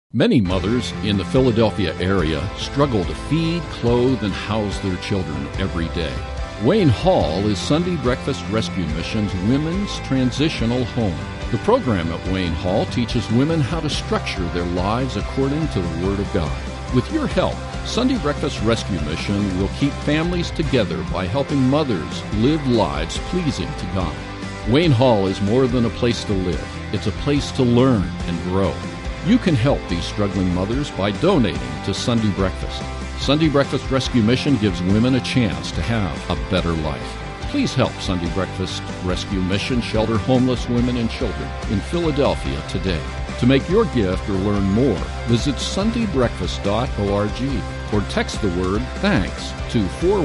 Many mothers in the Philadelphia area struggle to feed, clothe, and house their children every day. Wayne Hall is Sunday Breakfast Rescue Mission's women's transitional home. The program at Wayne Hall teaches women how to structure their lives according to the Word of God. With your help, Sunday Breakfast Rescue Mission will keep families together by helping mothers live lives pleasing to God. Wayne Hall is more than a place to live. It's a place to learn and grow. You can help these struggling mothers by donating to Sunday Breakfast. Sunday Breakfast Rescue Mission gives women a chance to have a better life. Please help Sunday Breakfast Rescue Mission shelter homeless women and children in Philadelphia today. To make your gift or learn more, visit sundaybreakfast.org or text the word THANKS to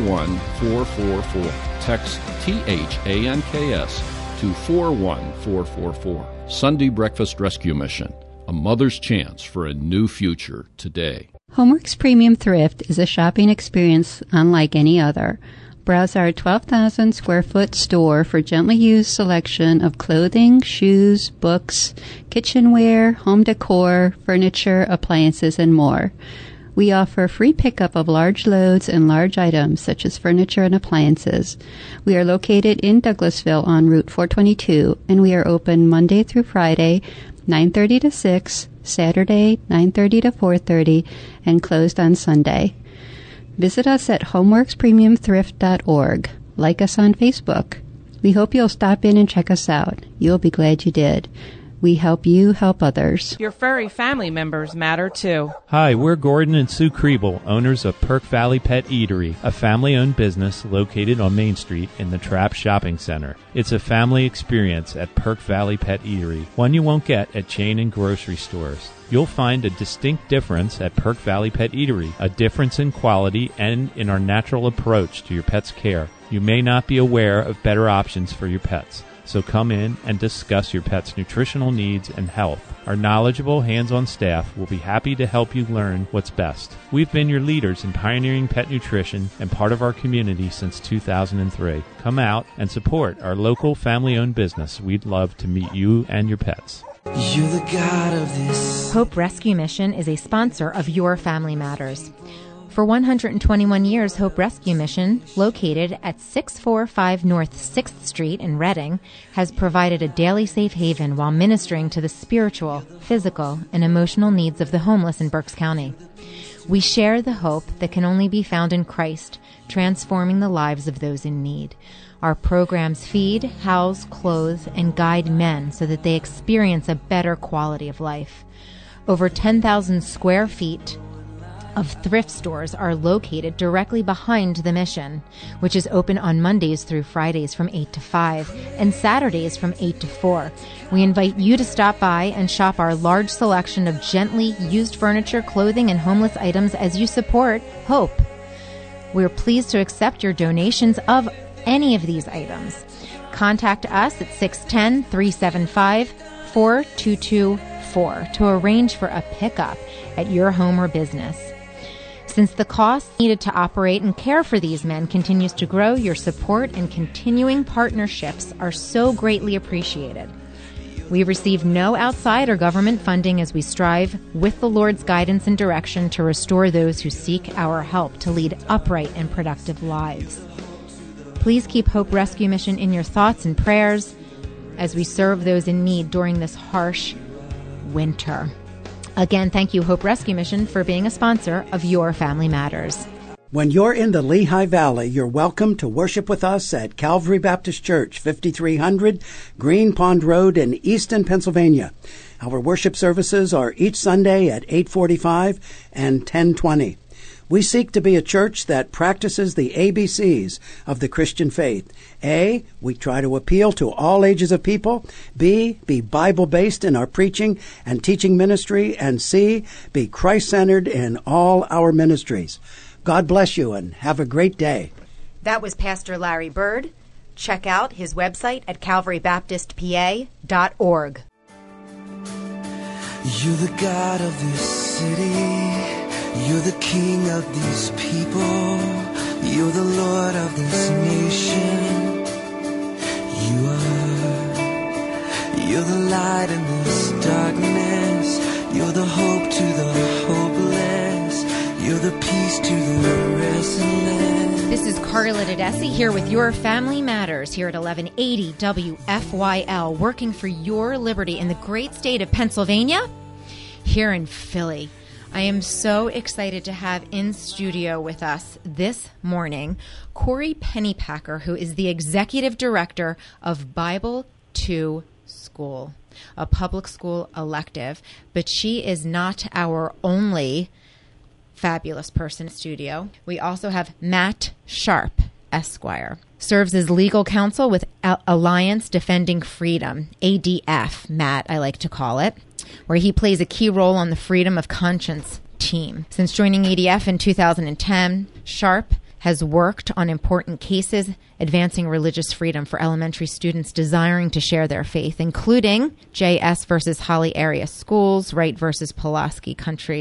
41444. Text THANKS to 41444. Sunday Breakfast Rescue Mission. A mother's chance for a new future today. Homeworks Premium Thrift is a shopping experience unlike any other. Browse our 12,000 square foot store for gently used selection of clothing, shoes, books, kitchenware, home decor, furniture, appliances, and more. We offer free pickup of large loads and large items such as furniture and appliances. We are located in Douglasville on Route 422, and we are open Monday through Friday, 9:30 to 6, Saturday 9:30 to 4:30, and closed on Sunday. Visit us at homeworkspremiumthrift.org. Like us on Facebook. We hope you'll stop in and check us out. You'll be glad you did. We help you help others. Your furry family members matter too. Hi, we're Gordon and Sue Kriebel, owners of Perk Valley Pet Eatery, a family-owned business located on Main Street in the Trapp Shopping Center. It's a family experience at Perk Valley Pet Eatery, one you won't get at chain and grocery stores. You'll find a distinct difference at Perk Valley Pet Eatery, a difference in quality and in our natural approach to your pet's care. You may not be aware of better options for your pets. So come in and discuss your pet's nutritional needs and health. Our knowledgeable, hands-on staff will be happy to help you learn what's best. We've been your leaders in pioneering pet nutrition and part of our community since 2003. Come out and support our local family-owned business. We'd love to meet you and your pets. You're the God of this. Hope Rescue Mission is a sponsor of Your Family Matters. For 121 years, Hope Rescue Mission, located at 645 North 6th Street in Reading, has provided a daily safe haven while ministering to the spiritual, physical, and emotional needs of the homeless in Berks County. We share the hope that can only be found in Christ, transforming the lives of those in need. Our programs feed, house, clothe, and guide men so that they experience a better quality of life. Over 10,000 square feet of thrift stores are located directly behind the mission, which is open on Mondays through Fridays from 8 to 5 and Saturdays from 8 to 4. We invite you to stop by and shop our large selection of gently used furniture, clothing, and homeless items as you support Hope. We're pleased to accept your donations of any of these items. Contact us at 610-375-4224 to arrange for a pickup at your home or business. Since the cost needed to operate and care for these men continues to grow, your support and continuing partnerships are so greatly appreciated. We receive no outside or government funding as we strive, with the Lord's guidance and direction, to restore those who seek our help to lead upright and productive lives. Please keep Hope Rescue Mission in your thoughts and prayers as we serve those in need during this harsh winter. Again, thank you, Hope Rescue Mission, for being a sponsor of Your Family Matters. When you're in the Lehigh Valley, you're welcome to worship with us at Calvary Baptist Church, 5300 Green Pond Road in Easton, Pennsylvania. Our worship services are each Sunday at 8:45 and 10:20. We seek to be a church that practices the ABCs of the Christian faith. A, we try to appeal to all ages of people. B, be Bible-based in our preaching and teaching ministry. And C, be Christ-centered in all our ministries. God bless you and have a great day. That was Pastor Larry Bird. Check out his website at calvarybaptistpa.org. You're the God of this city. You're the King of these people. You're the Lord of this nation. You are. You're the light in this darkness. You're the hope to the peace to the restless. This is Carla Tedeschi here with Your Family Matters here at 1180 WFYL, working for your liberty in the great state of Pennsylvania, here in Philly. I am so excited to have in studio with us this morning Corey Pennypacker, who is the Executive Director of Bible to School, a public school elective. But she is not our only fabulous person in studio. We also have Matt Sharp, Esquire. Serves as legal counsel with Alliance Defending Freedom, ADF, Matt, I like to call it, where he plays a key role on the Freedom of Conscience team. Since joining ADF in 2010, Sharp has worked on important cases advancing religious freedom for elementary students desiring to share their faith, including JS versus Holly Area Schools, Wright versus Pulaski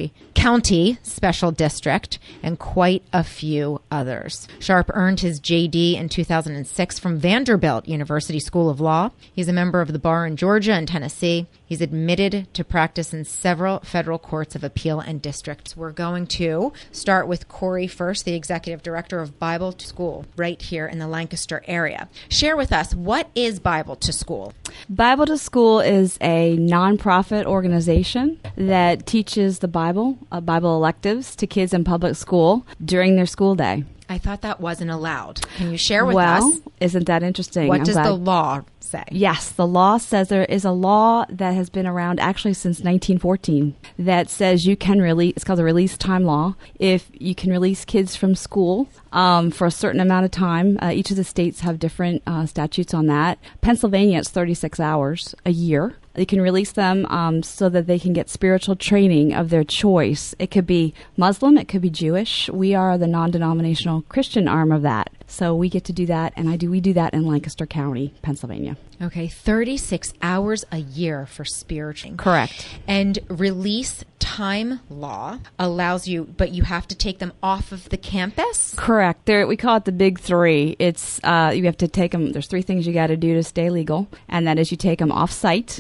County Special District, and quite a few others. Sharp earned his JD in 2006 from Vanderbilt University School of Law. He's a member of the bar in Georgia and Tennessee. He's admitted to practice in several federal courts of appeal and districts. We're going to start with Corey first, the Executive Director of Bible to School, right here in the Lancaster area. Share with us, what is Bible to School? Bible to School is a nonprofit organization that teaches the Bible electives to kids in public school during their school day. I thought that wasn't allowed. Can you share with us? Well, isn't that interesting? What does the law say? Yes, the law says there is a law that has been around actually since 1914 that says you can release, it's called the release time law, if you can release kids from school for a certain amount of time. Each of the states have different statutes on that. Pennsylvania, it's 36 hours a year. You can release them so that they can get spiritual training of their choice. It could be Muslim, it could be Jewish. We are the non-denominational Christian arm of that. So we get to do that, and we do that in Lancaster County, Pennsylvania. Okay, 36 hours a year for spiritual. Correct. And release time law allows you, but you have to take them off of the campus? Correct. We call it the big three. It's you have to take them. There's three things you got to do to stay legal, and that is you take them off site.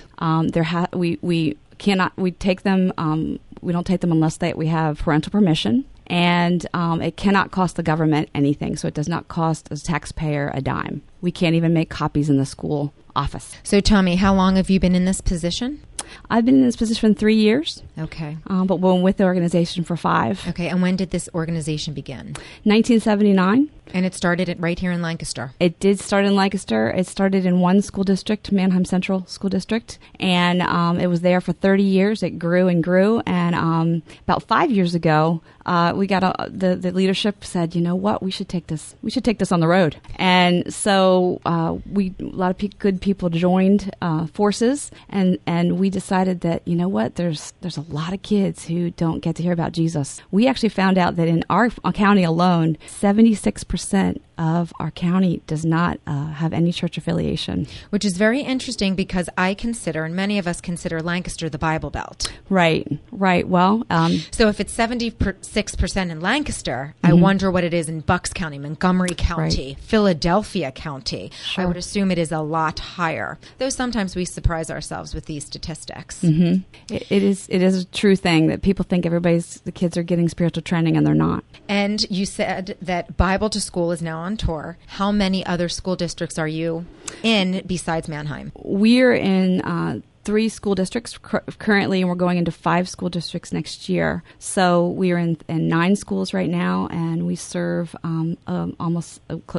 We take them. We don't take them unless we have parental permission. And it cannot cost the government anything, so it does not cost a taxpayer a dime. We can't even make copies in the school office. So, Tommy, how long have you been in this position? I've been in this position 3 years. Okay. But we're with the organization for 5. Okay, and when did this organization begin? 1979. And it started right here in Lancaster? It did start in Lancaster. It started in one school district, Manheim Central School District, and it was there for 30 years. It grew and grew, and about 5 years ago, we got the leadership said, you know what, we should take this on the road. And so a lot of good people joined forces, and we decided that, you know what, there's a lot of kids who don't get to hear about Jesus. We actually found out that in our county alone, 76% of our county does not have any church affiliation. Which is very interesting because I consider, and many of us consider, Lancaster the Bible Belt. Right. Well, so if it's 76% in Lancaster, I wonder what it is in Bucks County, Montgomery County, Philadelphia County. Sure. I would assume it is a lot higher, though sometimes we surprise ourselves with these statistics. Mm-hmm. It is a true thing that people think the kids are getting spiritual training, and they're not. And you said that Bible to School is now on tour. How many other school districts are you in besides Manheim? We're in 3 school districts currently, and we're going into 5 school districts next year. So we are in 9 schools right now, and we serve almost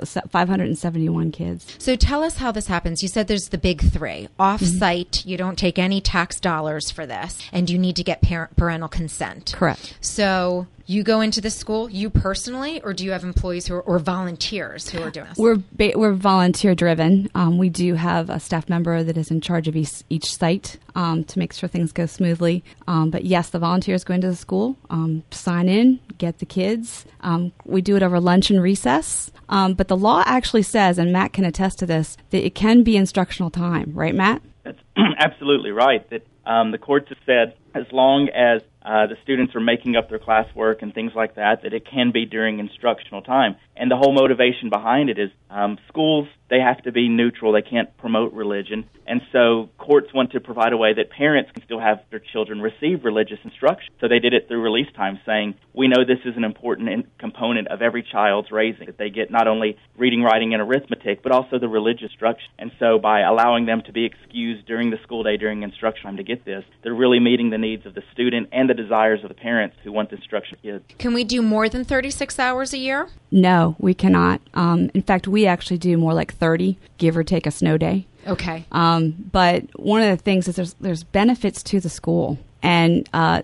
571 kids. So tell us how this happens. You said there's the big 3. Off-site, you don't take any tax dollars for this, and you need to get parental consent. Correct. So you go into the school, you personally, or do you have employees or volunteers who are doing this? We're volunteer driven. We do have a staff member that is in charge of each site to make sure things go smoothly. But yes, the volunteers go into the school, sign in, get the kids. We do it over lunch and recess. But the law actually says, and Matt can attest to this, that it can be instructional time. Right, Matt? That's absolutely right. That the courts have said as long as the students are making up their classwork and things like that, that it can be during instructional time. And the whole motivation behind it is schools, they have to be neutral. They can't promote religion. And so courts want to provide a way that parents can still have their children receive religious instruction. So they did it through release time, saying, we know this is an important component of every child's raising, that they get not only reading, writing, and arithmetic, but also the religious instruction. And so by allowing them to be excused during the school day, during instruction time to get this, they're really meeting the needs of the student and the desires of the parents who want the instruction of kids. Can we do more than 36 hours a year? No, we cannot. In fact, we actually do more like 30, give or take a snow day. Okay. But one of the things is there's benefits to the school. And I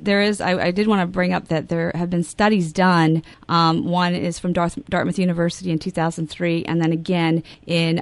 did want to bring up that there have been studies done. One is from Dartmouth University in 2003, and then again in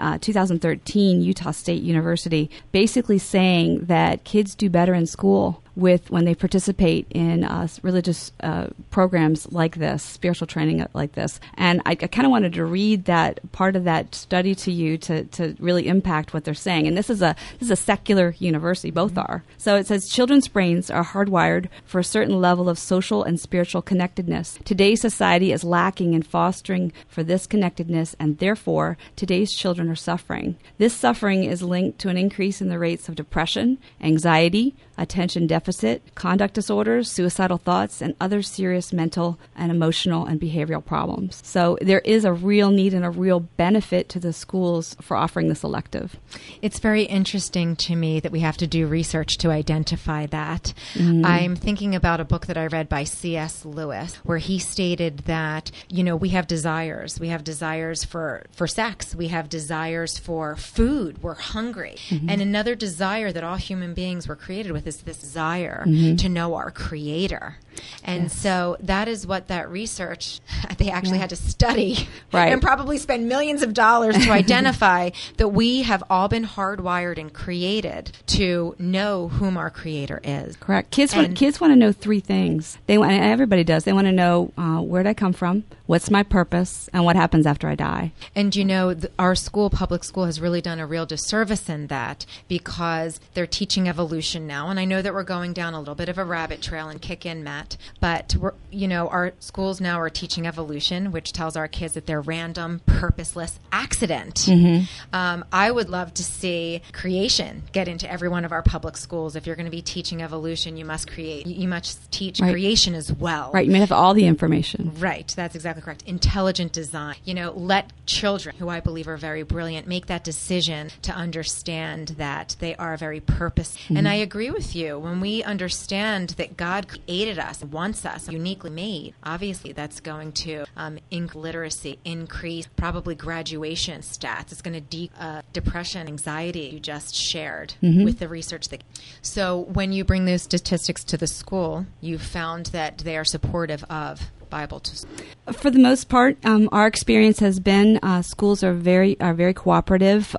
2013, Utah State University, basically saying that kids do better in school when they participate in religious programs like this, spiritual training like this. And I kind of wanted to read that part of that study to you to really impact what they're saying. And this is a secular university, both are. So it says children's brains are hardwired for a certain level of social and spiritual connectedness. Today's society is lacking in fostering for this connectedness, and therefore today's children are suffering. This suffering is linked to an increase in the rates of depression, anxiety, attention deficit, conduct disorders, suicidal thoughts, and other serious mental and emotional and behavioral problems. So there is a real need and a real benefit to the schools for offering this elective. It's very interesting to me that we have to do research to identify that. Mm-hmm. I'm thinking about a book that I read by C.S. Lewis, where he stated that, we have desires. We have desires for sex. We have desires for food. We're hungry. Mm-hmm. And another desire that all human beings were created with is this desire to know our Creator. And so that is what that research, they actually had to study and probably spend millions of dollars to identify that we have all been hardwired and created to know whom our Creator is. Correct. Kids want to know three things. And everybody does. They want to know where did I come from, what's my purpose, and what happens after I die. And our school, public school, has really done a real disservice in that, because they're teaching evolution now. And I know that we're going down a little bit of a rabbit trail, and kick in, Matt. But our schools now are teaching evolution, which tells our kids that they're random, purposeless accident. Mm-hmm. I would love to see creation get into every one of our public schools. If you're going to be teaching evolution, you must teach creation as well. Right. You may have all the information. Right. That's exactly correct. Intelligent design. Let children, who I believe are very brilliant, make that decision to understand that they are very purpose. Mm-hmm. And I agree with you. When we understand that God created us, wants us uniquely made, obviously that's going to increase literacy, increase probably graduation stats. It's going to depression, anxiety you just shared with the research. So when you bring those statistics to the school, you found that they are supportive of Bible. For the most part, our experience has been schools are very cooperative.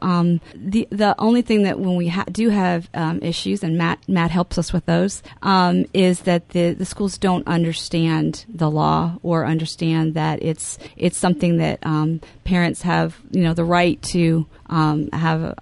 The only thing that when we do have issues, and Matt helps us with those, is that the schools don't understand the law or understand that it's something that parents have the right to have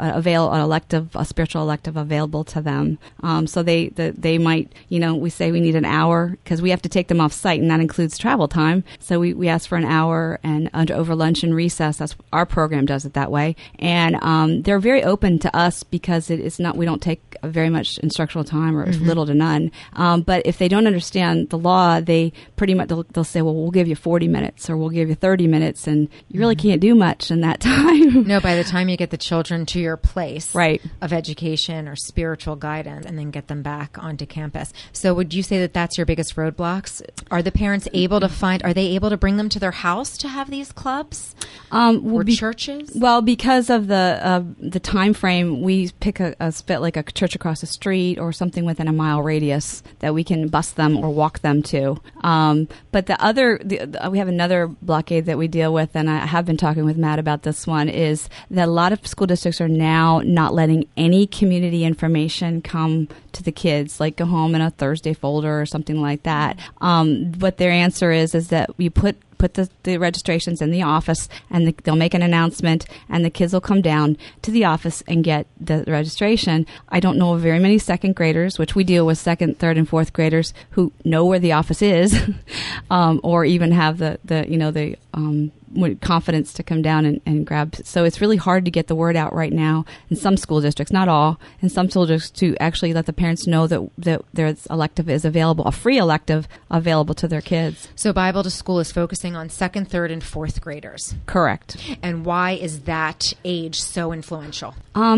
a spiritual elective available to them. So they might we say we need an hour because we have to take them off site, and that includes travel time. So we ask for an hour and over lunch and recess. That's our program does it that way, and they're very open to us because we don't take very much instructional time or little to none. But if they don't understand the law, they pretty much they'll say, well, we'll give you 40 minutes or we'll give you 30 minutes, and you really can't do much in that time. No, by the time you get the children to your place of education or spiritual guidance, and then get them back onto campus. So would you say that that's your biggest roadblocks? Are the parents able to are they able to bring them to their house to have these clubs or churches? Well, because of the time frame, we pick a spot like a church across the street or something within a mile radius that we can bus them or walk them to. But we have another blockade that we deal with, and I have been talking with Matt about this one, is that a lot of school districts are now not letting any community information come to the kids, like go home in a Thursday folder or something like that. What their answer is that you put the registrations in the office, and they'll make an announcement, and the kids will come down to the office and get the registration. I don't know of very many second graders, which we deal with second, third, and fourth graders, who know where the office is, or even have the confidence to come down and grab. So it's really hard to get the word out right now in some school districts, not all, in some school districts, to actually let the parents know that there's elective is available, a free elective available to their kids. So Bible to School is focusing on 2nd, 3rd, and 4th graders. Correct. And why is that age so influential?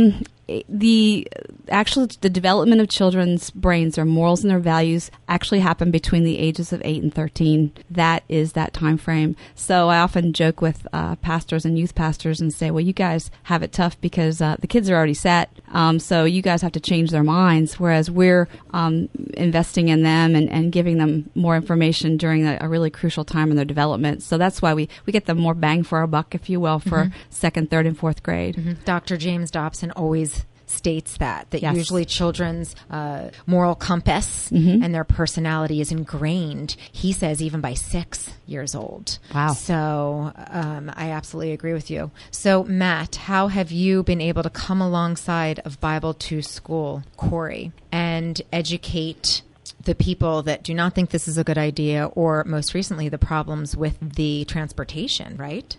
The development of children's brains, their morals and their values, actually happen between the ages of 8 and 13. That is that time frame. So I often joke with pastors and youth pastors and say, well, you guys have it tough because the kids are already set. So you guys have to change their minds, whereas we're investing in them and giving them more information during a really crucial time in their development. So that's why we get the more bang for our buck, if you will, for 2nd, 3rd, and 4th grade. Dr. James Dobson always states that yes. Usually children's moral compass and their personality is ingrained, he says, even by 6 years old. Wow. So I absolutely agree with you. So Matt, how have you been able to come alongside of Bible to School, Corey, and educate the people that do not think this is a good idea, or most recently the problems with the transportation, right?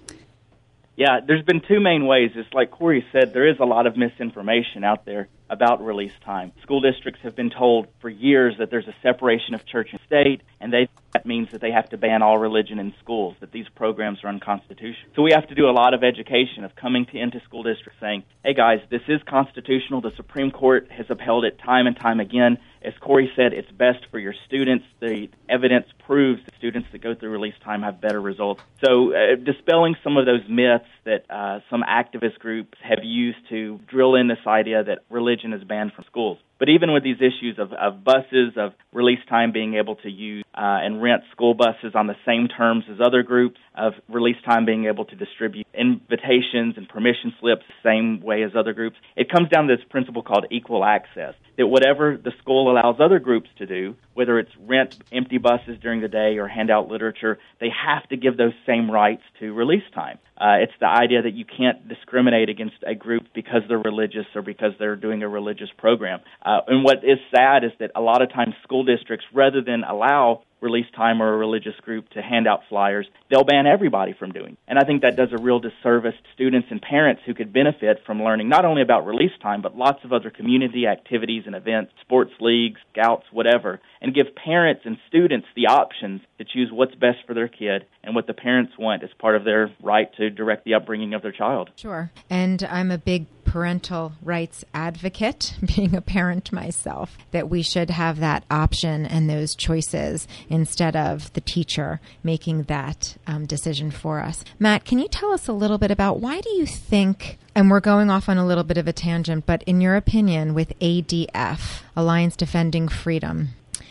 Yeah, there's been two main ways. It's like Corey said, there is a lot of misinformation out there about release time. School districts have been told for years that there's a separation of church and state, and that means that they have to ban all religion in schools, that these programs are unconstitutional. So we have to do a lot of education of coming into school districts saying, hey guys, this is constitutional. The Supreme Court has upheld it time and time again. As Corey said, it's best for your students. The evidence proves that students that go through release time have better results. So dispelling some of those myths that some activist groups have used to drill in this idea that religion is banned from schools. But even with these issues of buses, of release time being able to use and rent school buses on the same terms as other groups, of release time being able to distribute invitations and permission slips the same way as other groups, it comes down to this principle called equal access, that whatever the school allows other groups to do, whether it's rent empty buses during the day or hand out literature, they have to give those same rights to release time. It's the idea that you can't discriminate against a group because they're religious or because they're doing a religious program. And what is sad is that a lot of times school districts, rather than allow release time or a religious group to hand out flyers, they'll ban everybody from doing. And I think that does a real disservice to students and parents who could benefit from learning not only about release time, but lots of other community activities and events, sports leagues, scouts, whatever, and give parents and students the options to choose what's best for their kid and what the parents want as part of their right to direct the upbringing of their child. Sure. And I'm a big parental rights advocate, being a parent myself, that we should have that option and those choices instead of the teacher making that decision for us. Matt, can you tell us a little bit about why do you think, and we're going off on a little bit of a tangent, but in your opinion with ADF, Alliance Defending Freedom,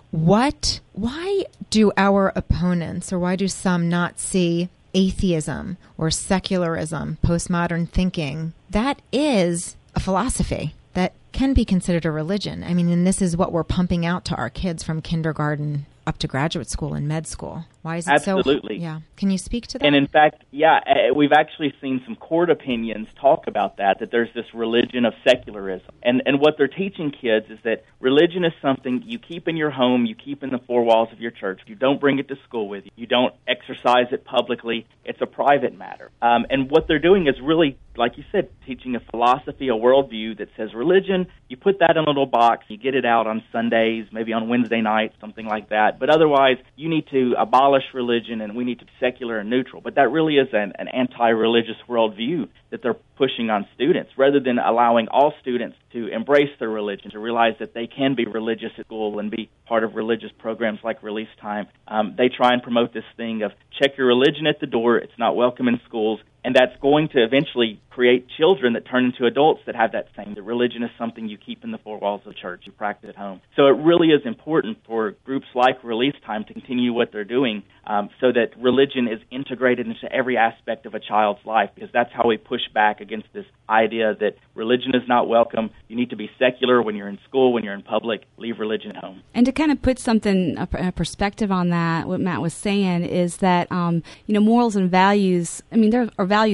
why do our opponents, or why do some not see atheism or secularism, postmodern thinking? That is a philosophy that can be considered a religion. I mean, and this is what we're pumping out to our kids from kindergarten up to graduate school and med school. Why is it Absolutely. Yeah. Can you speak to that? And in fact, we've actually seen some court opinions talk about that there's this religion of secularism. And what they're teaching kids is that religion is something you keep in your home, you keep in the four walls of your church. You don't bring it to school with you. You don't exercise it publicly. It's a private matter. And what they're doing is really, like you said, teaching a philosophy, a worldview that says religion, you put that in a little box, you get it out on Sundays, maybe on Wednesday nights, something like that. But otherwise, you need to abolish religion and we need to be secular and neutral. But that really is an anti-religious worldview that they're pushing on students, rather than allowing all students to embrace their religion, to realize that they can be religious at school and be part of religious programs like Release Time. They try and promote this thing of check your religion at the door, it's not welcome in schools, and that's going to eventually create children that turn into adults that have that same. The religion is something you keep in the four walls of the church, you practice at home. So it really is important for groups like Release Time to continue what they're doing so that religion is integrated into every aspect of a child's life, because that's how we push back against this idea that religion is not welcome. You need to be secular when you're in school, when you're in public. Leave religion at home. And to kind of put something, a perspective on that, what Matt was saying is that, morals and values, there are values that are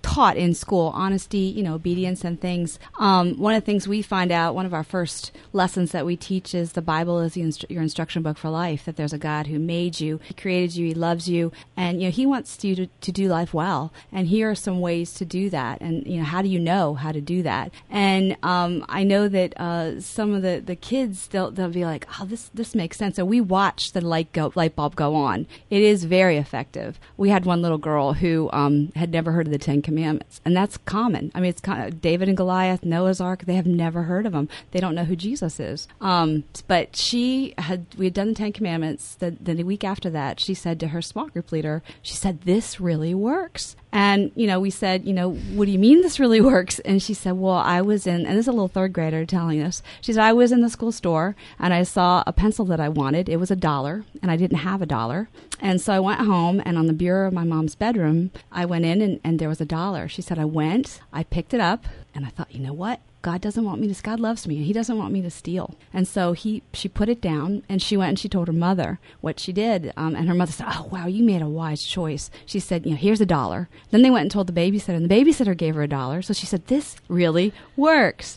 taught in school, honesty, obedience and things. One of the things we find out, one of our first lessons that we teach is the Bible is your instruction book for life, that there's a God who made you, He created you, He loves you, and He wants you to do life well. And here are some ways to do that. And how do you know how to do that? And I know that some of the kids, they'll be like, oh, this makes sense. So we watch the light bulb go on. It is very effective. We had one little girl who had never heard of the Ten Commandments, and that's common. I mean, it's kind of David and Goliath, Noah's Ark. They have never heard of them. They don't know who Jesus is. But we had done the Ten Commandments. The week after that, she said to her small group leader, she said, "This really works." And, we said, what do you mean this really works? And she said, well, I was in, and this is a little third grader telling us, she said, I was in the school store and I saw a pencil that I wanted. It was $1 and I didn't have $1. And so I went home and on the bureau of my mom's bedroom, I went in and there was $1. She said, I picked it up and I thought, you know what? God doesn't want me to, God loves me. He doesn't want me to steal. And so she put it down and she went and she told her mother what she did. And her mother said, oh, wow, you made a wise choice. She said, here's $1. Then they went and told the babysitter and the babysitter gave her $1. So she said, this really works,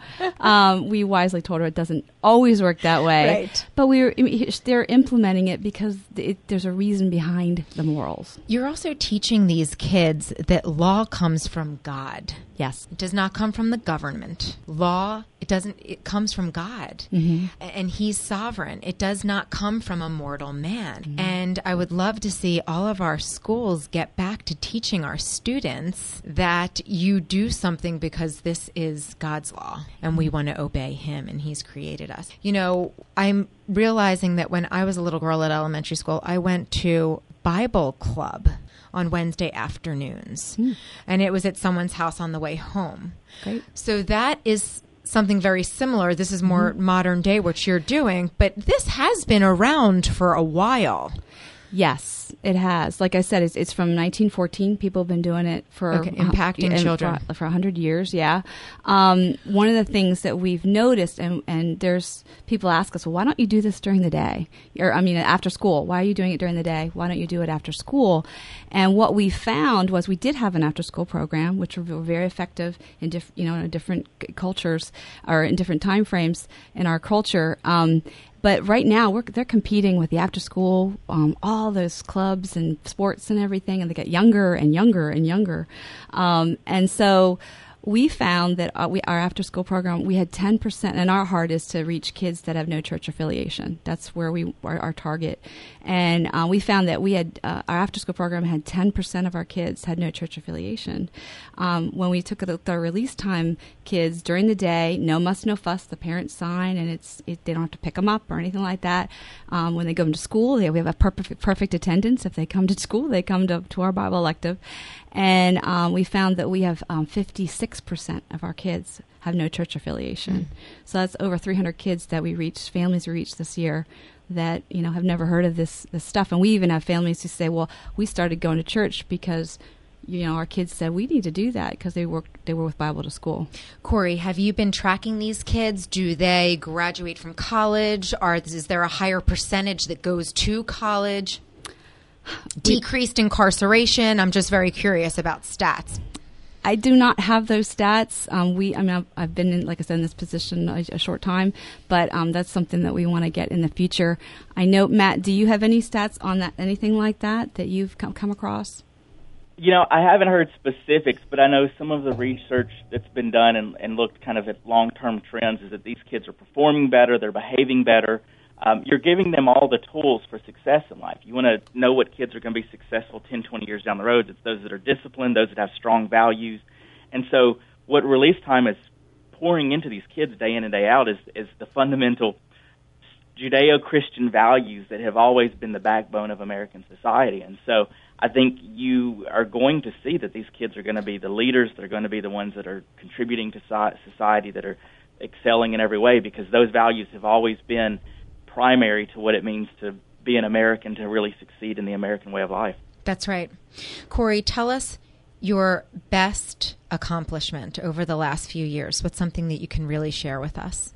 We wisely told her it doesn't always work that way. Right. But they're implementing it because there's a reason behind the morals. You're also teaching these kids that law comes from God. Yes. It does not come from the government. Law, it comes from God. Mm-hmm. And He's sovereign. It does not come from a mortal man. Mm-hmm. And I would love to see all of our schools get back to teaching our students that you do something because this is God's law and we want to obey Him and He's created us. I'm realizing that when I was a little girl at elementary school, I went to Bible club on Wednesday afternoons. And it was at someone's house on the way home. Great. So that is something very similar. This is more modern day, what you're doing, but this has been around for a while. Yes, it has. Like I said, it's from 1914. People have been doing it for impacting children for 100 years. Yeah. One of the things that we've noticed, and there's people ask us, well, why don't you do this during the day? After school. Why are you doing it during the day? Why don't you do it after school? And what we found was we did have an after-school program, which were very effective in different cultures or in different time frames in our culture. But right now, they're competing with the after-school, all those clubs and sports and everything, and they get younger and younger and younger. And so we found that our after-school program, we had 10%, and our heart is to reach kids that have no church affiliation. That's where our target. And we found that we had our after-school program had 10% of our kids had no church affiliation. When we took the release time kids during the day, no muss, no fuss, the parents sign, and they don't have to pick them up or anything like that. When they go into school, we have a perfect attendance. If they come to school, they come to our Bible elective. And we found that we have 56% of our kids have no church affiliation. So that's over 300 kids that families we reached this year that have never heard of this stuff. And we even have families who say, well, we started going to church because our kids said we need to do that because they were with Bible to School. Corey, have you been tracking these kids? Do they graduate from college? Is there a higher percentage that goes to college? Decreased incarceration? I'm just very curious about stats. I do not have those stats. I've been in, like I said, in this position a short time, but that's something that we want to get in the future. I know, Matt, do you have any stats on that, anything like that you've come across? I haven't heard specifics, but I know some of the research that's been done and looked kind of at long-term trends is that these kids are performing better, they're behaving better. You're giving them all the tools for success in life. You want to know what kids are going to be successful 10, 20 years down the road. It's those that are disciplined, those that have strong values. And so what Release Time is pouring into these kids day in and day out is the fundamental Judeo-Christian values that have always been the backbone of American society. And so I think you are going to see that these kids are going to be the leaders. They're going to be the ones that are contributing to society, that are excelling in every way, because those values have always been primary to what it means to be an American, to really succeed in the American way of life. That's right. Corey, tell us your best accomplishment over the last few years. What's something that you can really share with us?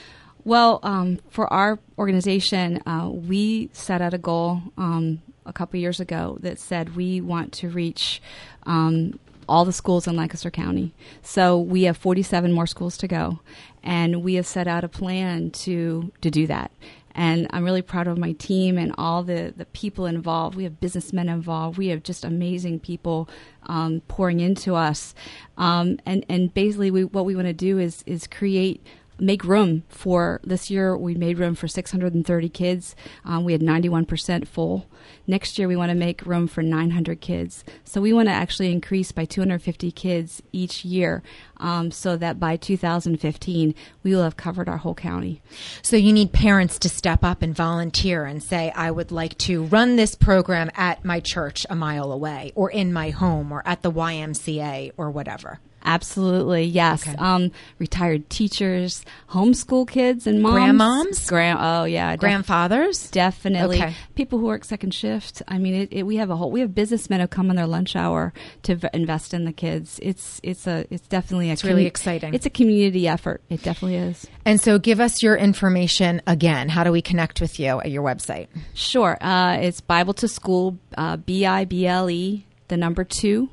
Well, for our organization, we set out a goal a couple years ago that said we want to reach all the schools in Lancaster County. So we have 47 more schools to go, and we have set out a plan to do that. And I'm really proud of my team and all the people involved. We have businessmen involved. We have just amazing people pouring into us. And basically what we want to do is make room for, this year we made room for 630 kids. We had 91% full. Next year we want to make room for 900 kids. So we want to actually increase by 250 kids each year, so that by 2015 we will have covered our whole county. So you need parents to step up and volunteer and say, I would like to run this program at my church a mile away, or in my home, or at the YMCA, or whatever. Absolutely, yes. Okay. Retired teachers, homeschool kids and moms. Grandmoms? Oh, yeah. Grandfathers? Definitely. Okay. People who work second shift. I mean, we have businessmen who come on their lunch hour to invest in the kids. It's definitely really exciting. It's a community effort. It definitely is. And so give us your information again. How do we connect with you at your website? Sure. It's Bible to School, BIBLE, 2,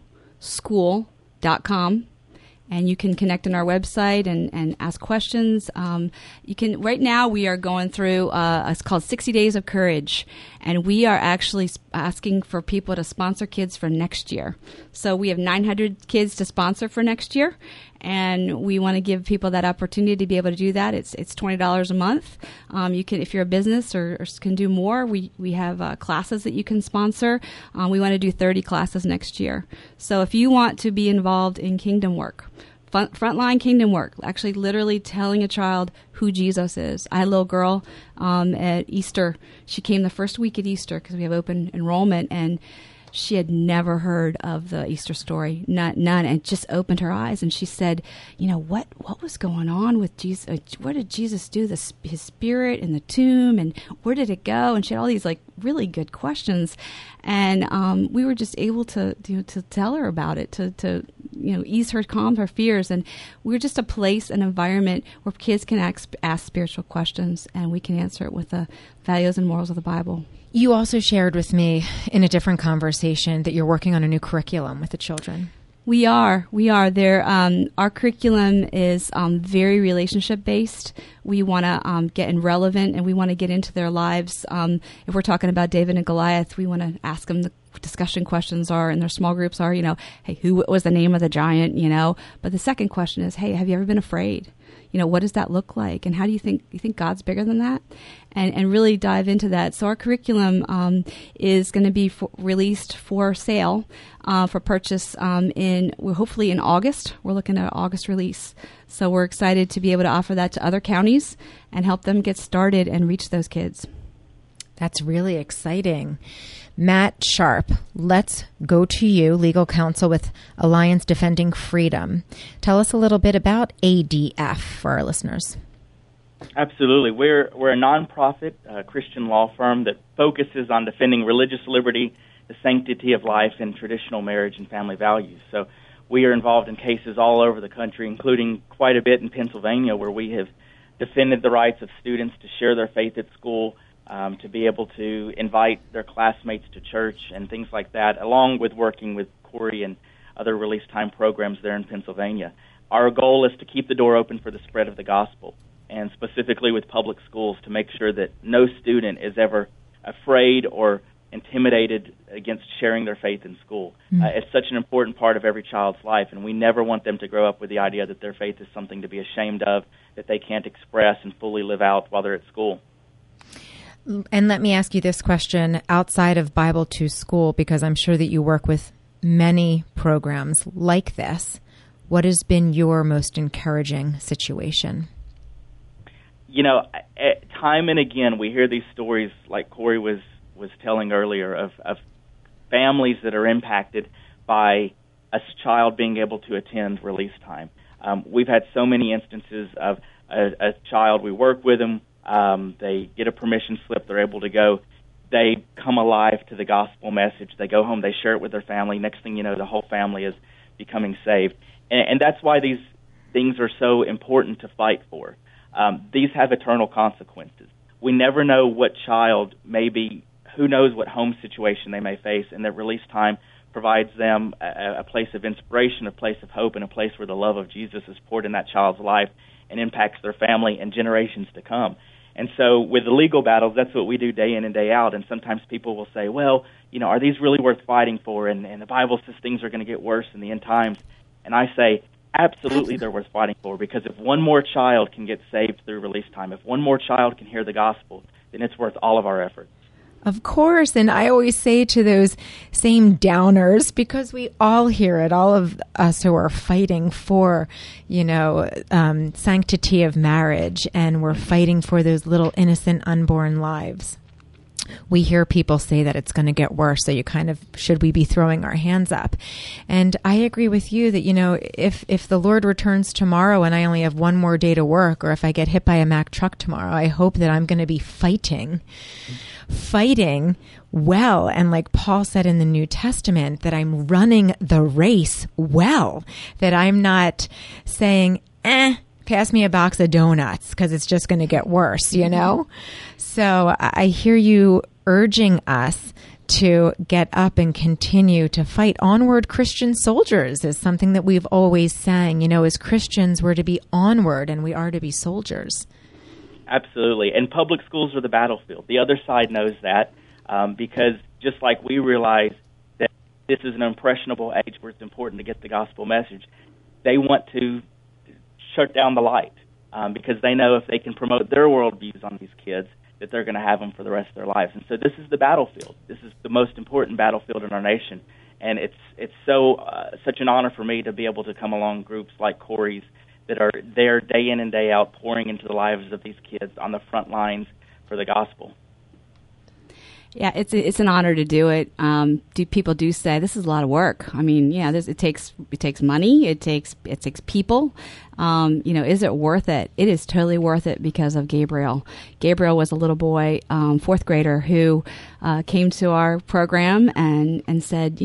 school.com. And you can connect on our website and ask questions. You can. Right now, we are going through it's called 60 Days of Courage, and we are actually asking for people to sponsor kids for next year. So we have 900 kids to sponsor for next year, and we want to give people that opportunity to be able to do that. It's $20 a month. You can, if you're a business or can do more. We have classes that you can sponsor. We want to do 30 classes next year. So if you want to be involved in kingdom work, frontline kingdom work, actually literally telling a child who Jesus is. I had a little girl at Easter. She came the first week at Easter because we have open enrollment, and she had never heard of the Easter story, none, and it just opened her eyes. And she said, what was going on with Jesus? Where did Jesus do this? His spirit in the tomb, and where did it go? And she had all these really good questions, and we were just able to tell her about it, to calm her fears, and we're just a place, an environment where kids can ask spiritual questions, and we can answer it with the values and morals of the Bible. You also shared with me in a different conversation that you're working on a new curriculum with the children. We are. There. Our curriculum is very relationship-based. We want to get in relevant, and we want to get into their lives. If we're talking about David and Goliath, we want to ask them the discussion questions are, and their small groups are, hey, what was the name of the giant, But the second question is, hey, have you ever been afraid? What does that look like? And how do you think God's bigger than that? And really dive into that. So our curriculum is going to be released for sale, for purchase hopefully in August. We're looking at August release. So we're excited to be able to offer that to other counties and help them get started and reach those kids. That's really exciting. Matt Sharp, let's go to you, legal counsel with Alliance Defending Freedom. Tell us a little bit about ADF for our listeners. Absolutely. We're a nonprofit Christian law firm that focuses on defending religious liberty, the sanctity of life, and traditional marriage and family values. So we are involved in cases all over the country, including quite a bit in Pennsylvania, where we have defended the rights of students to share their faith at school, to be able to invite their classmates to church and things like that, along with working with Corey and other release time programs there in Pennsylvania. Our goal is to keep the door open for the spread of the gospel, and specifically with public schools, to make sure that no student is ever afraid or intimidated against sharing their faith in school. It's such an important part of every child's life, and we never want them to grow up with the idea that their faith is something to be ashamed of, that they can't express and fully live out while they're at school. And let me ask you this question outside of Bible to School, because I'm sure that you work with many programs like this. What has been your most encouraging situation? Time and again, we hear these stories like Corey was telling earlier of families that are impacted by a child being able to attend release time. We've had so many instances of a child, we work with them, they get a permission slip, they're able to go, they come alive to the gospel message, they go home, they share it with their family, next thing you know, the whole family is becoming saved. And that's why these things are so important to fight for. These have eternal consequences. We never know what child who knows what home situation they may face, and that release time provides them a place of inspiration, a place of hope, and a place where the love of Jesus is poured in that child's life and impacts their family and generations to come. And so with the legal battles, that's what we do day in and day out. And sometimes people will say, well, are these really worth fighting for? And the Bible says things are going to get worse in the end times. And I say, absolutely they're worth fighting for, because if one more child can get saved through release time, if one more child can hear the gospel, then it's worth all of our efforts. Of course. And I always say to those same downers, because we all hear it, all of us who are fighting for, sanctity of marriage, and we're fighting for those little innocent unborn lives. We hear people say that it's going to get worse, so should we be throwing our hands up? And I agree with you that, if the Lord returns tomorrow and I only have one more day to work, or if I get hit by a Mack truck tomorrow, I hope that I'm going to be fighting well. And like Paul said in the New Testament, that I'm running the race well, that I'm not saying, pass me a box of donuts because it's just going to get worse, So I hear you urging us to get up and continue to fight. Onward, Christian soldiers is something that we've always sang. As Christians, we're to be onward and we are to be soldiers. Absolutely. And public schools are the battlefield. The other side knows that because just like we realize that this is an impressionable age where it's important to get the gospel message, they want to shut down the light because they know if they can promote their worldviews on these kids, that they're going to have them for the rest of their lives. And so this is the battlefield. This is the most important battlefield in our nation. And it's such an honor for me to be able to come along groups like Corey's that are there day in and day out pouring into the lives of these kids on the front lines for the gospel. Yeah, it's an honor to do it. People do say this is a lot of work. I mean, it takes money. It takes people. Is it worth it? It is totally worth it because of Gabriel. Gabriel was a little boy, fourth grader, who came to our program and said,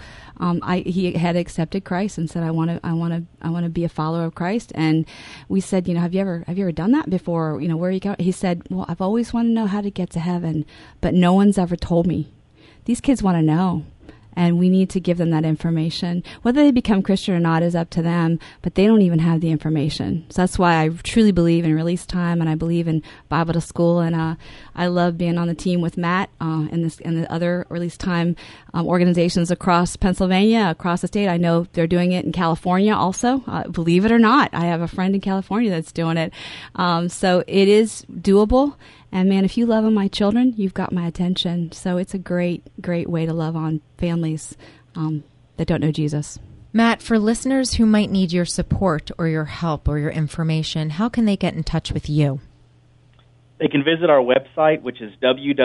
he had accepted Christ and said, I want to be a follower of Christ. And we said, have you ever done that before? Where you go? He said, well, I've always wanted to know how to get to heaven, but no one's ever told me. These kids want to know. And we need to give them that information. Whether they become Christian or not is up to them, but they don't even have the information. So that's why I truly believe in release time, and I believe in Bible to School. And I love being on the team with Matt and the other release time organizations across Pennsylvania, across the state. I know they're doing it in California also. Believe it or not, I have a friend in California that's doing it. So it is doable. And man, if you love on my children, you've got my attention. So it's a great, great way to love on families that don't know Jesus. Matt, for listeners who might need your support or your help or your information, how can they get in touch with you? They can visit our website, which is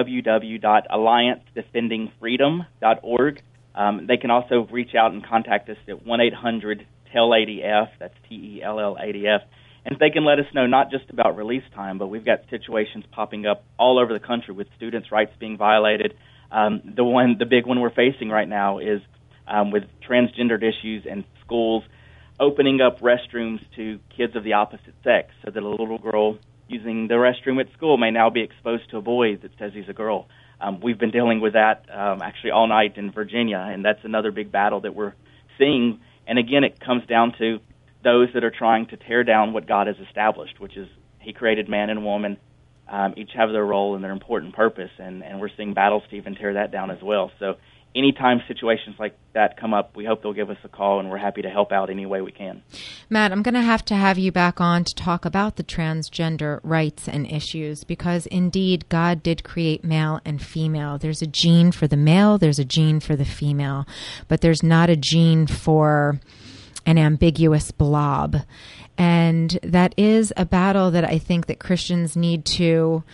www.alliancedefendingfreedom.org. They can also reach out and contact us at 1-800-TELL-80F. That's TELL-80F. And they can let us know not just about release time, but we've got situations popping up all over the country with students' rights being violated. The big one we're facing right now is with transgendered issues and schools opening up restrooms to kids of the opposite sex, so that a little girl using the restroom at school may now be exposed to a boy that says he's a girl. We've been dealing with that actually all night in Virginia, and that's another big battle that we're seeing. And again, it comes down to those that are trying to tear down what God has established, which is He created man and woman, each have their role and their important purpose, and we're seeing battles to even tear that down as well. So anytime situations like that come up, we hope they'll give us a call, and we're happy to help out any way we can. Matt, I'm going to have you back on to talk about the transgender rights and issues, because indeed God did create male and female. There's a gene for the male, there's a gene for the female, but there's not a gene for an ambiguous blob. And that is a battle that I think that Christians need to,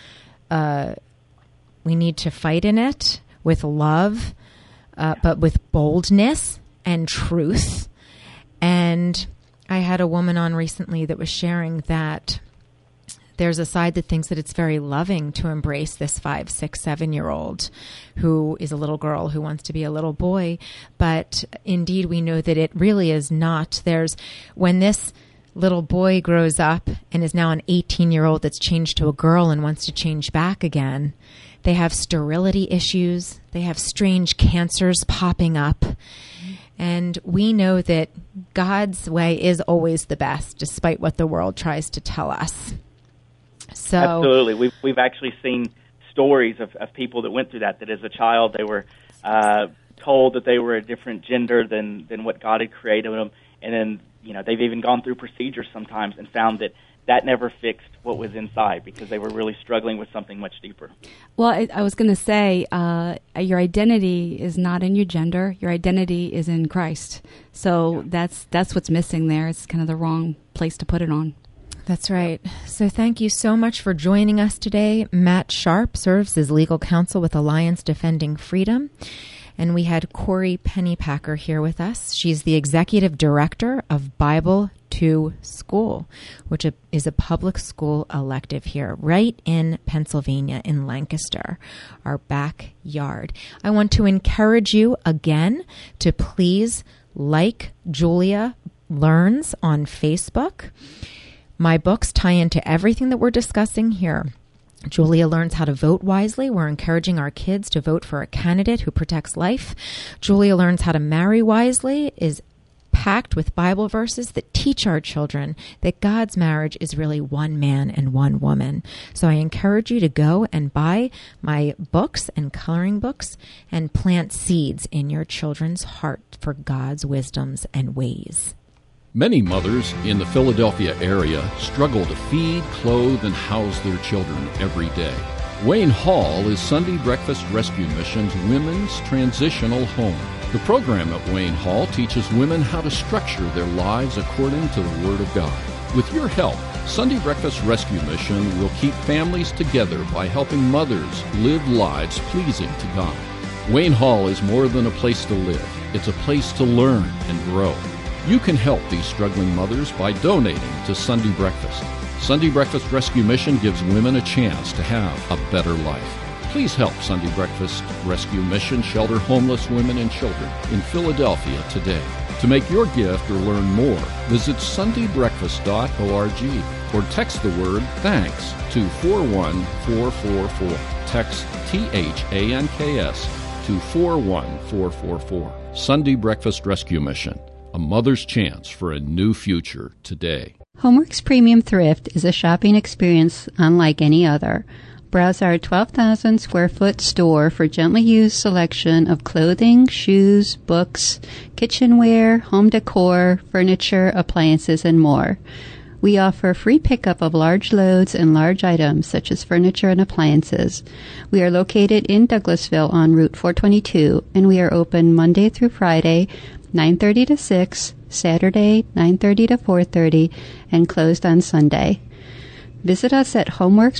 we need to fight in it with love, but with boldness and truth. And I had a woman on recently that was sharing that there's a side that thinks that it's very loving to embrace this 5, 6, 7-year-old who is a little girl who wants to be a little boy. But indeed, we know that it really is not. When this little boy grows up and is now an 18-year-old that's changed to a girl and wants to change back again, They have sterility issues. They have strange cancers popping up. And we know that God's way is always the best, despite what the world tries to tell us. So, absolutely. We've actually seen stories of people that went through that as a child they were told that they were a different gender than what God had created them. And then, they've even gone through procedures sometimes and found that never fixed what was inside because they were really struggling with something much deeper. Well, I was going to say, your identity is not in your gender. Your identity is in Christ. So that's what's missing there. It's kind of the wrong place to put it on. That's right. So thank you so much for joining us today. Matt Sharp serves as legal counsel with Alliance Defending Freedom. And we had Corey Pennypacker here with us. She's the executive director of Bible to School, which is a public school elective here right in Pennsylvania, in Lancaster, our backyard. I want to encourage you again to please like Julia Learns on Facebook. My books tie into everything that we're discussing here. Julia Learns How to Vote Wisely. We're encouraging our kids to vote for a candidate who protects life. Julia Learns How to Marry Wisely is packed with Bible verses that teach our children that God's marriage is really one man and one woman. So I encourage you to go and buy my books and coloring books and plant seeds in your children's heart for God's wisdoms and ways. Many mothers in the Philadelphia area struggle to feed, clothe, and house their children every day. Wayne Hall is Sunday Breakfast Rescue Mission's women's transitional home. The program at Wayne Hall teaches women how to structure their lives according to the Word of God. With your help, Sunday Breakfast Rescue Mission will keep families together by helping mothers live lives pleasing to God. Wayne Hall is more than a place to live. It's a place to learn and grow. You can help these struggling mothers by donating to Sunday Breakfast. Sunday Breakfast Rescue Mission gives women a chance to have a better life. Please help Sunday Breakfast Rescue Mission shelter homeless women and children in Philadelphia today. To make your gift or learn more, visit sundaybreakfast.org or text the word THANKS to 41444. Text THANKS to 41444. Sunday Breakfast Rescue Mission. A mother's chance for a new future today. Homeworks Premium Thrift is a shopping experience unlike any other. Browse our 12,000 square foot store for gently used selection of clothing, shoes, books, kitchenware, home decor, furniture, appliances, and more. We offer free pickup of large loads and large items such as furniture and appliances. We are located in Douglasville on Route 422, and we are open Monday through Friday, 9:30 to 6, Saturday 9:30 to 4:30, and closed on Sunday. Visit us at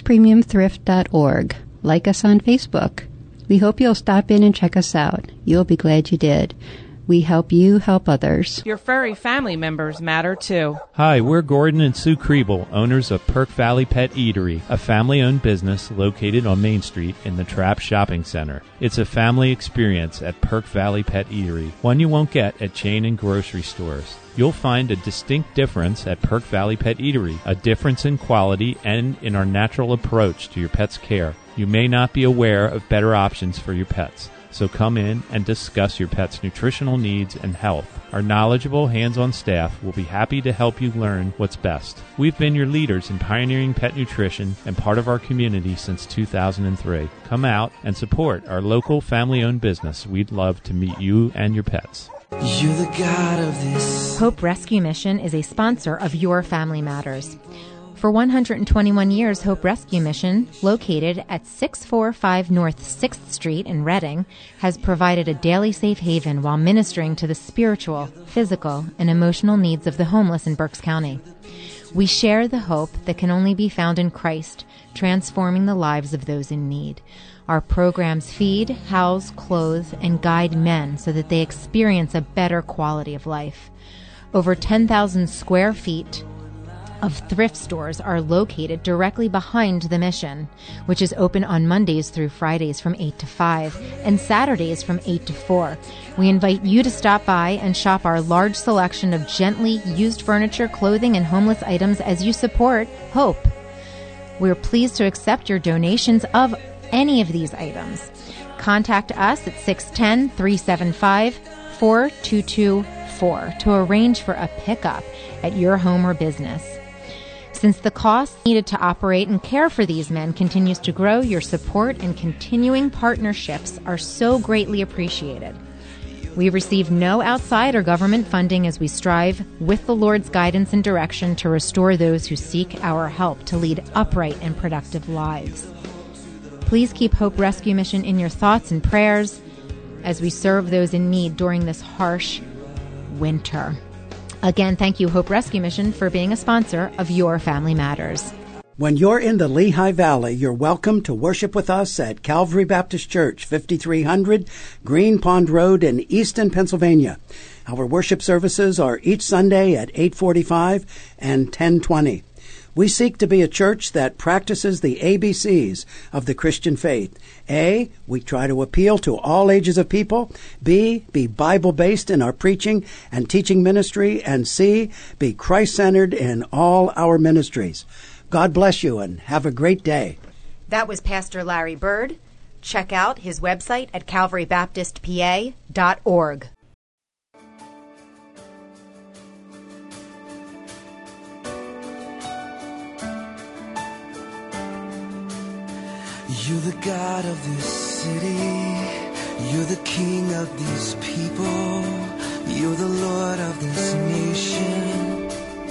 homeworkspremiumthrift.org. Like us on Facebook. We hope you'll stop in and check us out. You'll be glad you did. We help you help others. Your furry family members matter too. Hi, we're Gordon and Sue Kriebel, owners of Perk Valley Pet Eatery, a family-owned business located on Main Street in the Trapp Shopping Center. It's a family experience at Perk Valley Pet Eatery, one you won't get at chain and grocery stores. You'll find a distinct difference at Perk Valley Pet Eatery, a difference in quality and in our natural approach to your pet's care. You may not be aware of better options for your pets. So come in and discuss your pet's nutritional needs and health. Our knowledgeable, hands-on staff will be happy to help you learn what's best. We've been your leaders in pioneering pet nutrition and part of our community since 2003. Come out and support our local family-owned business. We'd love to meet you and your pets. You're the God of this. Hope Rescue Mission is a sponsor of Your Family Matters. For 121 years, Hope Rescue Mission, located at 645 North 6th Street in Reading, has provided a daily safe haven while ministering to the spiritual, physical, and emotional needs of the homeless in Berks County. We share the hope that can only be found in Christ, transforming the lives of those in need. Our programs feed, house, clothe, and guide men so that they experience a better quality of life. Over 10,000 square feet of thrift stores are located directly behind the mission, which is open on Mondays through Fridays from 8 to 5 and Saturdays from 8 to 4. We invite you to stop by and shop our large selection of gently used furniture, clothing, and homeless items as you support Hope. We're pleased to accept your donations of any of these items, contact us at 610-375-4224 to arrange for a pickup at your home or business. Since the cost needed to operate and care for these men continues to grow, your support and continuing partnerships are so greatly appreciated. We receive no outside or government funding as we strive, with the Lord's guidance and direction, to restore those who seek our help to lead upright and productive lives. Please keep Hope Rescue Mission in your thoughts and prayers as we serve those in need during this harsh winter. Again, thank you, Hope Rescue Mission, for being a sponsor of Your Family Matters. When you're in the Lehigh Valley, you're welcome to worship with us at Calvary Baptist Church, 5300 Green Pond Road in Easton, Pennsylvania. Our worship services are each Sunday at 8:45 and 10:20. We seek to be a church that practices the ABCs of the Christian faith. A, we try to appeal to all ages of people. B, be Bible-based in our preaching and teaching ministry. And C, be Christ-centered in all our ministries. God bless you and have a great day. That was Pastor Larry Bird. Check out his website at calvarybaptistpa.org. You're the God of this city. You're the King of these people. You're the Lord of this nation.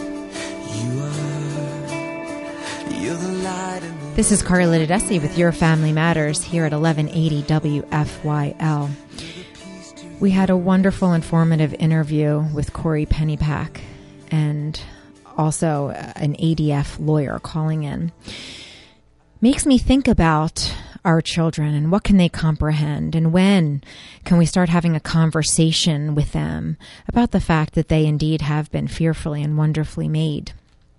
You're the light in the... This is Carla Tedeschi with Your Family Matters here at 1180 WFYL. We had a wonderful, informative interview with Corey Pennypack and also an ADF lawyer calling in. Makes me think about our children and what can they comprehend, and when can we start having a conversation with them about the fact that they indeed have been fearfully and wonderfully made.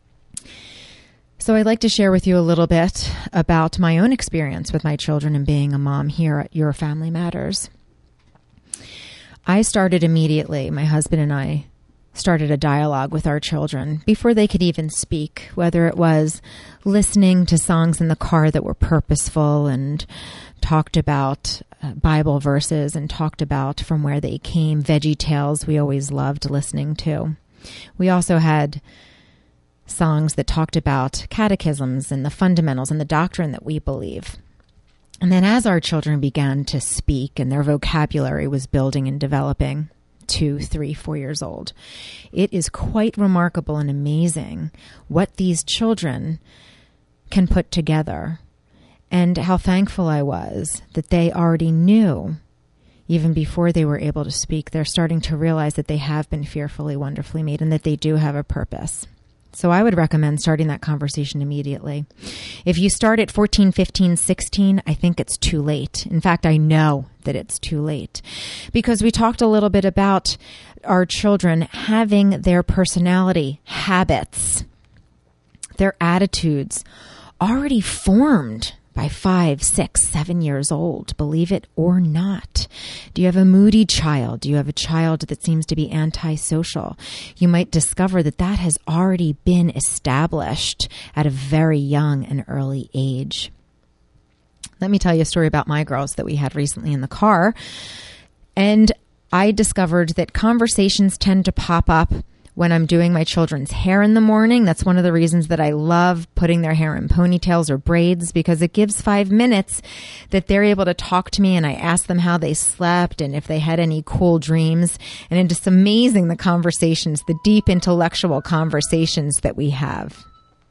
So I'd like to share with you a little bit about my own experience with my children and being a mom here at Your Family Matters. I started immediately, my husband and I started a dialogue with our children before they could even speak, whether it was listening to songs in the car that were purposeful and talked about Bible verses and talked about from where they came, Veggie Tales we always loved listening to. We also had songs that talked about catechisms and the fundamentals and the doctrine that we believe. And then as our children began to speak and their vocabulary was building and developing, 2, 3, 4 years old. It is quite remarkable and amazing what these children can put together, and how thankful I was that they already knew, even before they were able to speak. They're starting to realize that they have been fearfully, wonderfully made, and that they do have a purpose. So I would recommend starting that conversation immediately. If you start at 14, 15, 16, I think it's too late. In fact, I know that it's too late, because we talked a little bit about our children having their personality, habits, their attitudes already formed by 5, 6, 7 years old, believe it or not. Do you have a moody child? Do you have a child that seems to be antisocial? You might discover that that has already been established at a very young and early age. Let me tell you a story about my girls that we had recently in the car. And I discovered that conversations tend to pop up when I'm doing my children's hair in the morning. That's one of the reasons that I love putting their hair in ponytails or braids, because it gives 5 minutes that they're able to talk to me, and I ask them how they slept and if they had any cool dreams. And it's just amazing, the conversations, the deep intellectual conversations that we have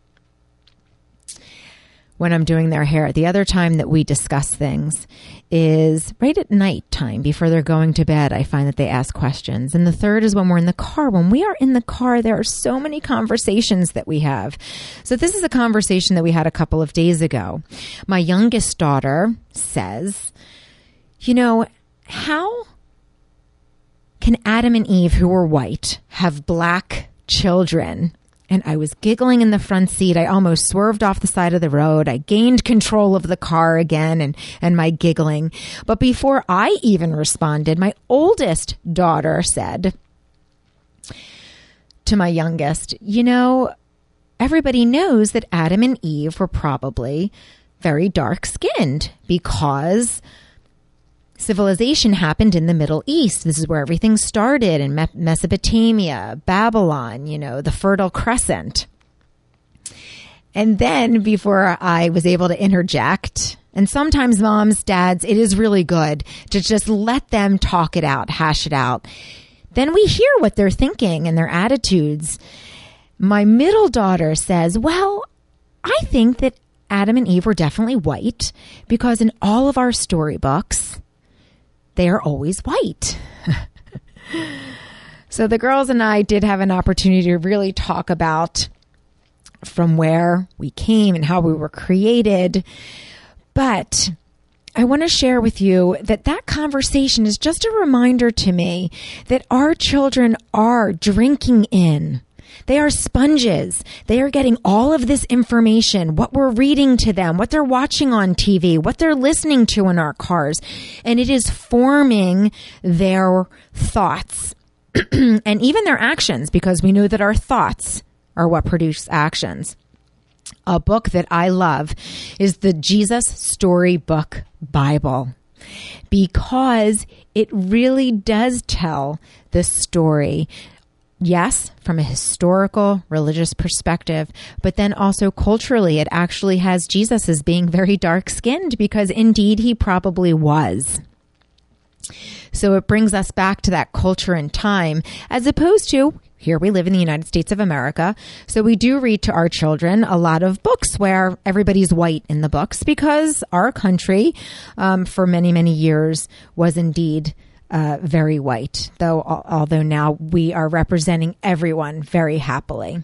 when I'm doing their hair. The other time that we discuss things is right at night time before they're going to bed. I find that they ask questions. And the third is when we're in the car. When we are in the car, there are so many conversations that we have. So this is a conversation that we had a couple of days ago. My youngest daughter says, you know, how can Adam and Eve, who were white, have black children? And I was giggling in the front seat. I almost swerved off the side of the road. I gained control of the car again and my giggling. But before I even responded, my oldest daughter said to my youngest, you know, everybody knows that Adam and Eve were probably very dark-skinned because civilization happened in the Middle East. This is where everything started in Mesopotamia, Babylon, the Fertile Crescent. And then before I was able to interject, and sometimes moms, dads, it is really good to just let them talk it out, hash it out. Then we hear what they're thinking and their attitudes. My middle daughter says, well, I think that Adam and Eve were definitely white because in all of our storybooks, they are always white. So the girls and I did have an opportunity to really talk about from where we came and how we were created. But I want to share with you that conversation is just a reminder to me that our children are drinking in. They are sponges. They are getting all of this information, what we're reading to them, what they're watching on TV, what they're listening to in our cars. And it is forming their thoughts and even their actions, because we know that our thoughts are what produce actions. A book that I love is the Jesus Storybook Bible, because it really does tell the story. Yes, from a historical, religious perspective, but then also culturally, it actually has Jesus as being very dark-skinned, because indeed he probably was. So it brings us back to that culture and time, as opposed to here we live in the United States of America. So we do read to our children a lot of books where everybody's white in the books, because our country for many, many years was indeed very white, although now we are representing everyone very happily.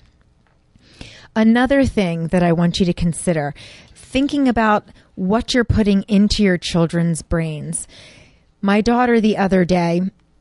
Another thing that I want you to consider, thinking about what you're putting into your children's brains. My daughter the other day,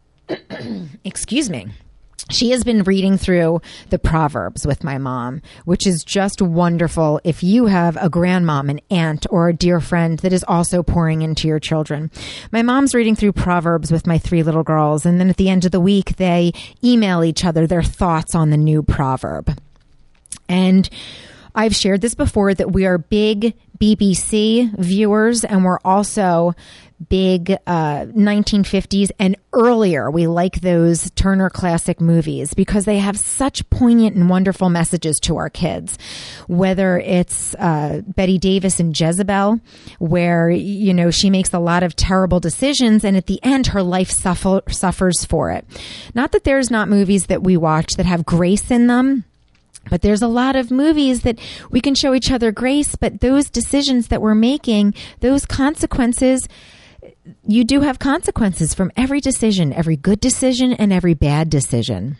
excuse me, she has been reading through the Proverbs with my mom, which is just wonderful if you have a grandmom, an aunt, or a dear friend that is also pouring into your children. My mom's reading through Proverbs with my 3 little girls, and then at the end of the week, they email each other their thoughts on the new proverb. And I've shared this before, that we are big BBC viewers, and we're also big 1950s and earlier. We like those Turner Classic Movies because they have such poignant and wonderful messages to our kids. Whether it's Bette Davis in Jezebel, where, she makes a lot of terrible decisions, and at the end, her life suffers for it. Not that there's not movies that we watch that have grace in them, but there's a lot of movies that we can show each other grace, but those decisions that we're making, those consequences, you do have consequences from every decision, every good decision and every bad decision.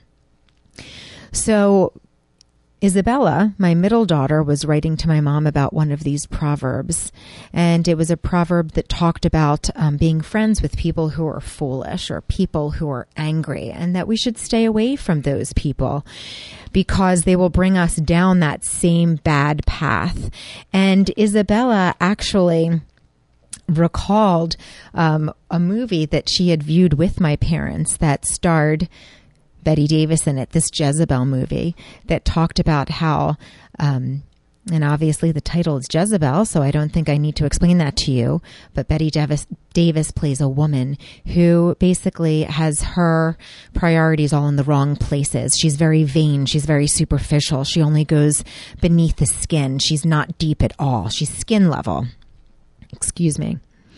So Isabella, my middle daughter, was writing to my mom about one of these proverbs, and it was a proverb that talked about being friends with people who are foolish or people who are angry, and that we should stay away from those people because they will bring us down that same bad path. And Isabella actually recalled a movie that she had viewed with my parents that starred Bette Davis in it, this Jezebel movie that talked about how, and obviously the title is Jezebel, so I don't think I need to explain that to you, but Bette Davis plays a woman who basically has her priorities all in the wrong places. She's very vain. She's very superficial. She only goes beneath the skin. She's not deep at all. She's skin level. Excuse me.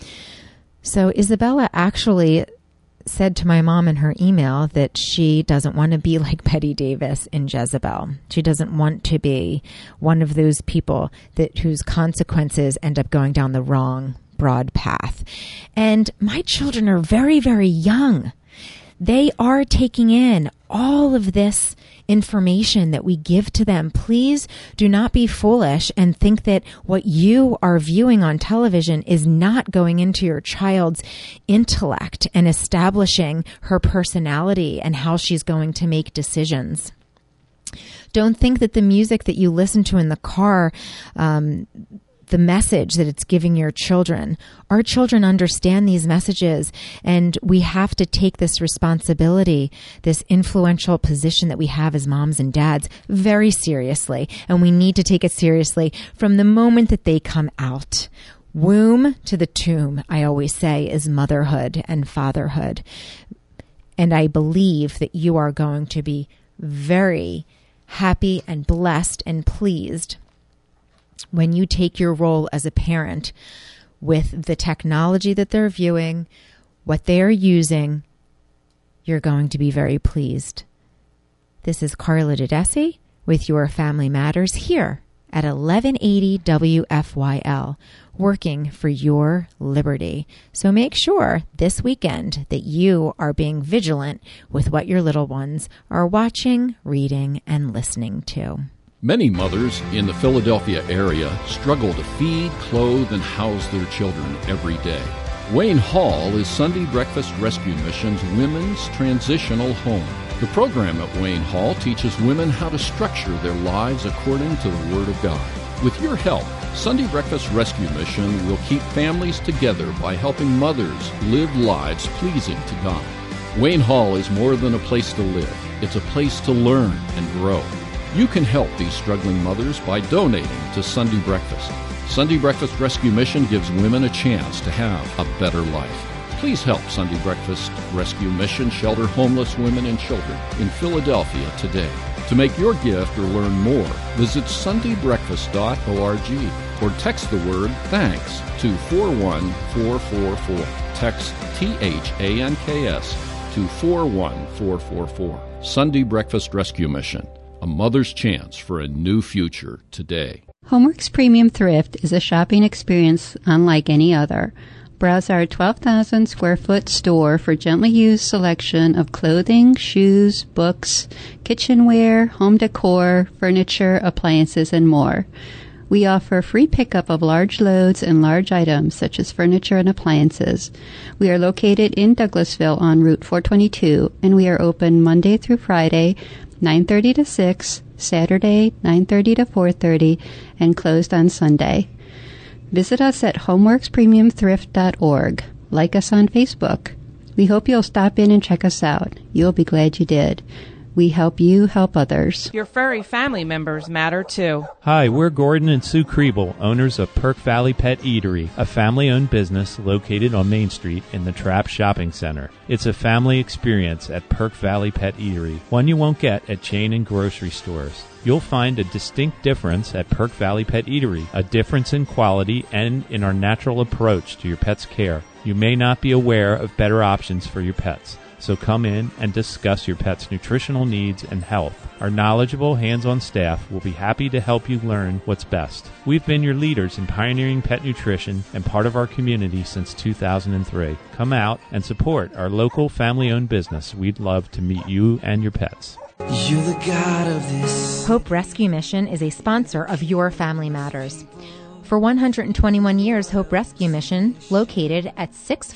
So Isabella actually said to my mom in her email that she doesn't want to be like Bette Davis in Jezebel. She doesn't want to be one of those people whose consequences end up going down the wrong broad path. And my children are very, very young. They are taking in all of this information that we give to them. Please do not be foolish and think that what you are viewing on television is not going into your child's intellect and establishing her personality and how she's going to make decisions. Don't think that the music that you listen to in the car the message that it's giving your children. Our children understand these messages, and we have to take this responsibility, this influential position that we have as moms and dads, very seriously. And we need to take it seriously from the moment that they come out. Womb to the tomb, I always say, is motherhood and fatherhood. And I believe that you are going to be very happy and blessed and pleased when you take your role as a parent with the technology that they're viewing, what they are using. You're going to be very pleased. This is Carla Dedesi with Your Family Matters here at 1180 WFYL, working for your liberty. So make sure this weekend that you are being vigilant with what your little ones are watching, reading, and listening to. Many mothers in the Philadelphia area struggle to feed, clothe, and house their children every day. Wayne Hall is Sunday Breakfast Rescue Mission's women's transitional home. The program at Wayne Hall teaches women how to structure their lives according to the Word of God. With your help, Sunday Breakfast Rescue Mission will keep families together by helping mothers live lives pleasing to God. Wayne Hall is more than a place to live. It's a place to learn and grow. You can help these struggling mothers by donating to Sunday Breakfast. Sunday Breakfast Rescue Mission gives women a chance to have a better life. Please help Sunday Breakfast Rescue Mission shelter homeless women and children in Philadelphia today. To make your gift or learn more, visit sundaybreakfast.org or text the word THANKS to 41444. Text THANKS to 41444. Sunday Breakfast Rescue Mission. A mother's chance for a new future today. Homeworks Premium Thrift is a shopping experience unlike any other. Browse our 12,000 square foot store for gently used selection of clothing, shoes, books, kitchenware, home decor, furniture, appliances, and more. We offer free pickup of large loads and large items such as furniture and appliances. We are located in Douglasville on Route 422, and we are open Monday through Friday, 9:30 to 6, Saturday 9:30 to 4:30, and closed on Sunday. Visit us at homeworkspremiumthrift.org. Like us on Facebook. We hope you'll stop in and check us out. You'll be glad you did. We help you help others. Your furry family members matter too. Hi, we're Gordon and Sue Kriebel, owners of Perk Valley Pet Eatery, a family-owned business located on Main Street in the Trapp Shopping Center. It's a family experience at Perk Valley Pet Eatery, one you won't get at chain and grocery stores. You'll find a distinct difference at Perk Valley Pet Eatery, a difference in quality and in our natural approach to your pet's care. You may not be aware of better options for your pets. So come in and discuss your pet's nutritional needs and health. Our knowledgeable, hands-on staff will be happy to help you learn what's best. We've been your leaders in pioneering pet nutrition and part of our community since 2003. Come out and support our local family-owned business. We'd love to meet you and your pets. You're the God of this. Hope Rescue Mission is a sponsor of Your Family Matters. For 121 years, Hope Rescue Mission, located at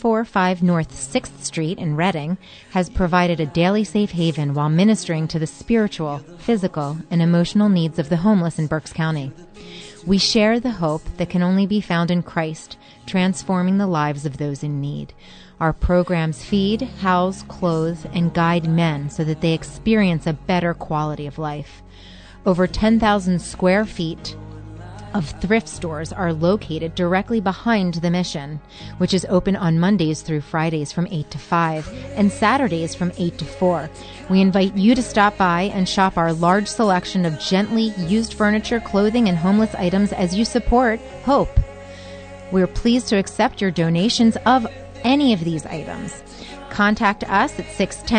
645 North 6th Street in Reading, has provided a daily safe haven while ministering to the spiritual, physical, and emotional needs of the homeless in Berks County. We share the hope that can only be found in Christ, transforming the lives of those in need. Our programs feed, house, clothe, and guide men so that they experience a better quality of life. Over 10,000 square feet of thrift stores are located directly behind the mission, which is open on Mondays through Fridays from 8 to 5 and Saturdays from 8 to 4. We invite you to stop by and shop our large selection of gently used furniture, clothing, and homeless items as you support Hope. We're pleased to accept your donations of any of these items. Contact us at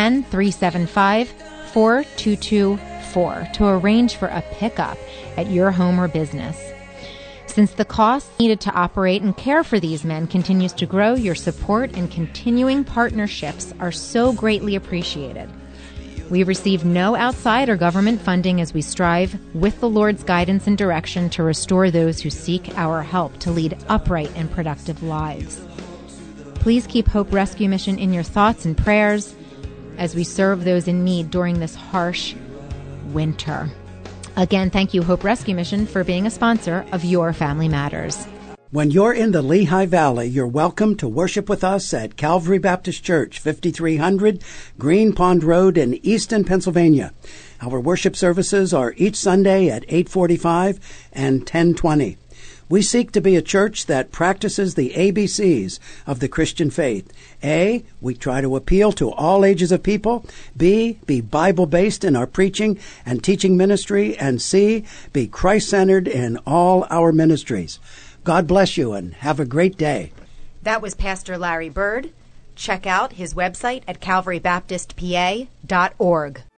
610-375-4224 to arrange for a pickup at your home or business. Since the cost needed to operate and care for these men continues to grow, your support and continuing partnerships are so greatly appreciated. We receive no outside or government funding as we strive, with the Lord's guidance and direction, to restore those who seek our help to lead upright and productive lives. Please keep Hope Rescue Mission in your thoughts and prayers as we serve those in need during this harsh winter. Again, thank you, Hope Rescue Mission, for being a sponsor of Your Family Matters. When you're in the Lehigh Valley, you're welcome to worship with us at Calvary Baptist Church, 5300 Green Pond Road in Easton, Pennsylvania. Our worship services are each Sunday at 8:45 and 10:20. We seek to be a church that practices the ABCs of the Christian faith. A, we try to appeal to all ages of people. B, be Bible-based in our preaching and teaching ministry. And C, be Christ-centered in all our ministries. God bless you and have a great day. That was Pastor Larry Bird. Check out his website at calvarybaptistpa.org.